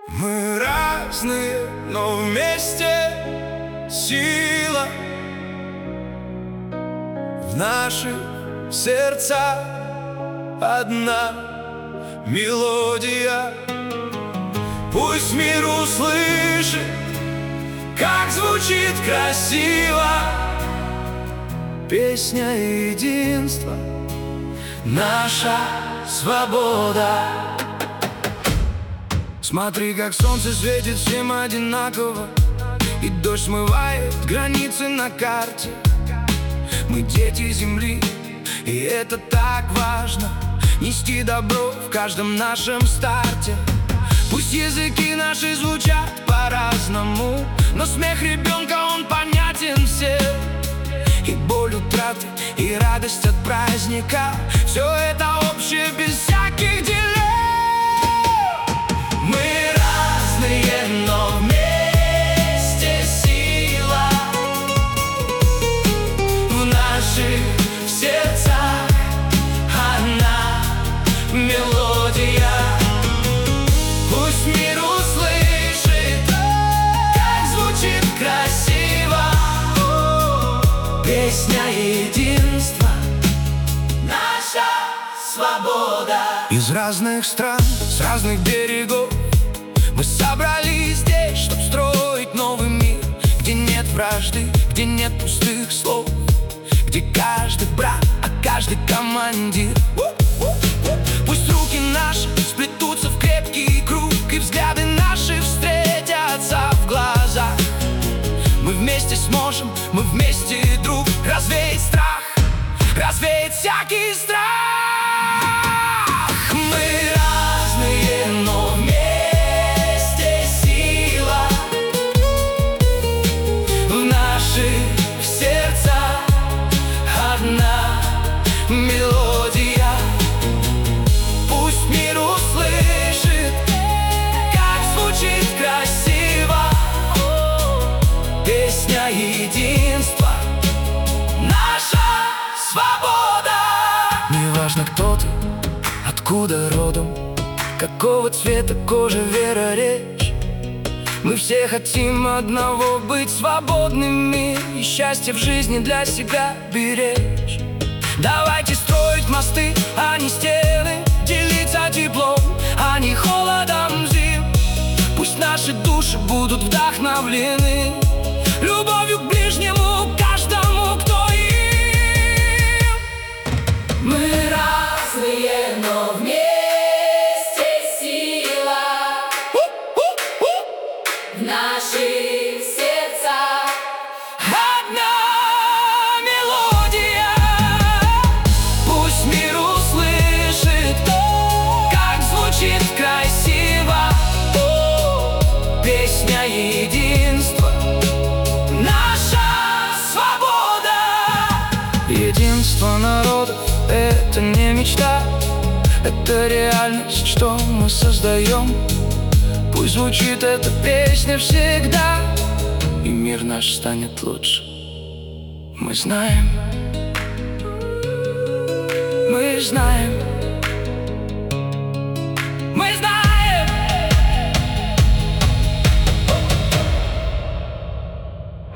Мы разные, но вместе сила. В наших сердцах одна мелодия. Пусть мир услышит, как звучит красиво песня единства, наша свобода. Смотри, как солнце светит всем одинаково, и дождь смывает границы на карте. Мы дети земли, и это так важно, нести добро в каждом нашем старте. Пусть языки наши звучат по-разному, но смех ребенка, он понятен всем. И боль утраты, и радость от праздника, все это общее без всяких делов. Мы разные, но вместе сила. В наших сердцах одна мелодия. Пусть мир услышит, как звучит красиво песня единства, наша свобода. Из разных стран, с разных берегов мы собрались здесь, чтоб строить новый мир, где нет вражды, где нет пустых слов, где каждый брат, а каждый командир. Пусть руки наши сплетутся в крепкий круг, и взгляды наши встретятся в глазах. Мы вместе сможем, мы вместе, друг, развеять страх, развеять всякий страх. Мы разные, но вместе сила. В наших сердцах одна мелодия. Пусть мир услышит, как звучит красиво песня единства, наша свобода. Неважно, кто ты, откуда родом, какого цвета кожа, вера, речь, мы все хотим одного — быть свободными и счастье в жизни для себя беречь. Давайте строить мосты, а не стены, делиться теплом, а не холодом зим. Пусть наши души будут вдохновлены любовью к ближнему, каждому, кто им. Мы разные, но вместе сила. В наших сердцах одна мелодия. Пусть мир услышит, как звучит красиво песня единства, наша свобода. Единство народов — это не мечта, это реальность, что мы создаем. Пусть звучит эта песня всегда, и мир наш станет лучше. Мы знаем, мы знаем.